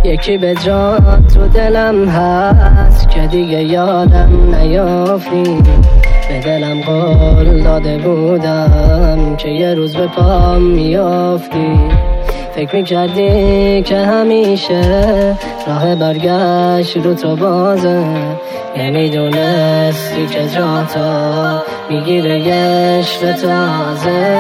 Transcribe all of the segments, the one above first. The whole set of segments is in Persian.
یکی به جات تو دلم هست که دیگه یادم نیافتی. به دلم قول داده بودم که یه روز به پام میافتی. فکر میکردی که همیشه راه برگشت رو تو بازه. نمیدونستی که جاتا میگیره یه عشق تازه.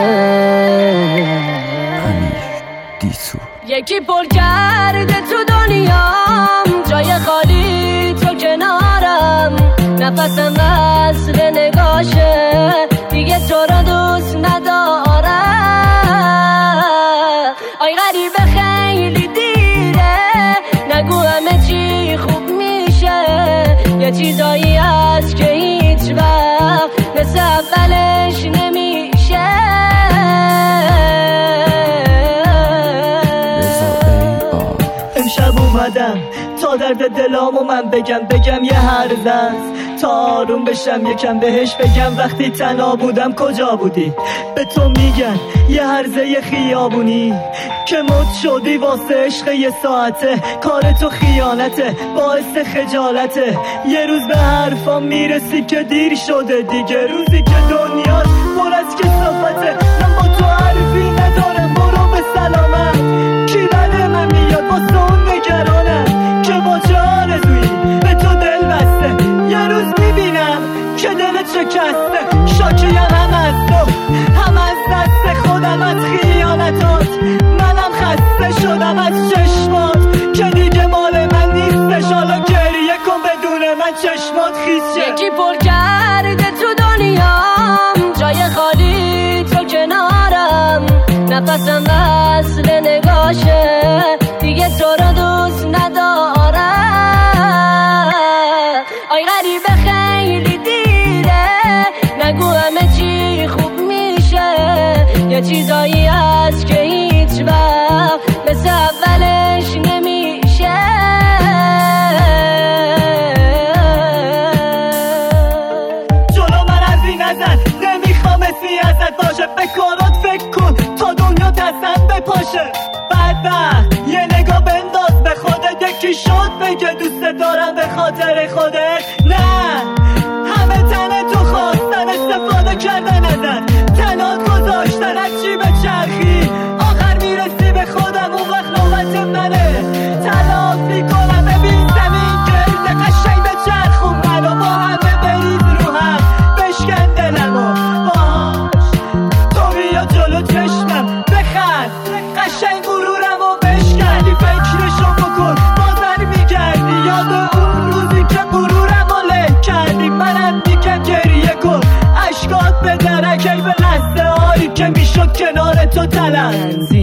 یکی پر کرده تو دنیام جای خالی تو کنارم. نفسم وصل نگاشه دیگه تو رو دوست ندارم. آی غریبه خیلی دیره نگو همه چی خوب میشه. یه چیزایی هست که هیچ وقت مثل اولش نمیشه. امشب اومدم تا درد دلامو من بگم یه هرزه است تا آروم بشم یکم بهش بگم. وقتی تنها بودم کجا بودی؟ به تو میگن یه هرزه خیابونی که مد شدی واسه عشق یه ساعته. کار تو خیانته باعث خجالته. یه روز به حرفام میرسی که دیر شده دیگه. روزی که دنیا پر از کثافته. من با تو حرفی ندارم برو به سلامت. کی بده من میاد واسه اون نگرانم که با چه آرزویی به تو دل بسته. یه روز میبینم که دلت شکسته. شاکیم هم از تو هم از دست خودم از خیانتات. منم خسته شدم از چشمات که دیگه مال من نیستش. حالا گریه کن بدون من چشمات خیس شه. یکی پر کرده تو دنیام جای خالی تو کنارم. نفسم وصل نگاشه دیگه تو رو دوست ندارم. آی غریبه خیلی دیره نگو همه چی خوب میشه. یه چیزایی هست که هیچ وقت مثل اولش نمیشه. جلو من حرفی نزن نمیخوام اسمی ازت باشه. به کارات فکر کن تا دنیا دستم بپاشه. بعد یه نگاه بنداز به خودت. یکی شد بگه دوست دارم به خاطر خودت. نه همه تن تو خواستن استفاده کردن ازت. تنات گذاشتن از چی به چرخی. آخر میرسی به خودم اون وقت نوبت منه. تلافی کنم ببین زمین گرده قشنگ به چرخون منو. با همه بریز رو هم بشکن دلمو باش. تو بیا جلو چشمم بخند قشنگ غرورم و بشکن. فکرشو بکن بازر میگردی یاد اون روزی که غرورم و له کردی. منم میگم گریه کن اشکات به درک. ای به لحظه هایی که میشد کنار تو تلم.